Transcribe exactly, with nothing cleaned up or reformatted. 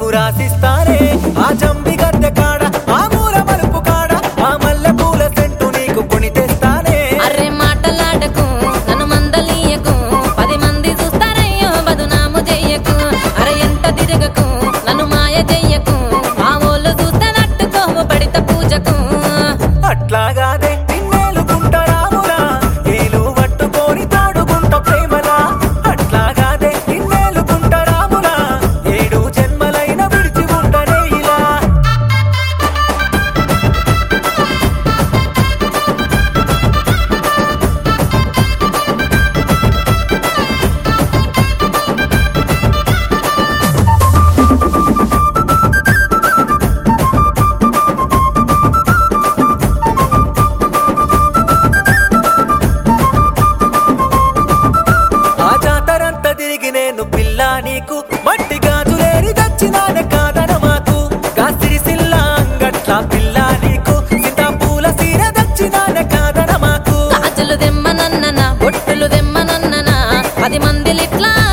రాసిస్తానే ఆ జంబి గద్దె కాడ ఆ మూల మలుపు కాడ ఆ మల్లె పూల సెంటు నీకు కొని తెస్తానే. అరే మాటలాడకు నన్ను మందలీయకు పది మంది చూస్తారయ్యో బదునాము చెయ్యకు. అరే ఎంత తిరగకు నన్ను మాయ చెయ్యకు మా ఊళ్ళు చూస్తే నట్టుకోము పడిత పూజకు. అట్లాగాదే నిన్నేలుకుంటా రాములా ఏలు పట్టుకొని తాడుకుంట ప్రేమలా. అట్లాగాదే నిన్నేలుకుంటా రాములా ఏడు జన్మలైన విడిచి ఉండనే ఇలా. ఆ జాతరంతా తిరిగి నేను పిల్ల నీకు మట్టి గాజులేరి దచ్చినానే కాదన మాకు. కాసిరిసిల్ల అంగట్ల పిల్ల నీకు సీతాపూల సీర దచ్చినానే కాదన మాకు. గాజులు దెమ్మనన్ననా బొట్టులు దెమ్మనన్ననా పది మందిలిట్లా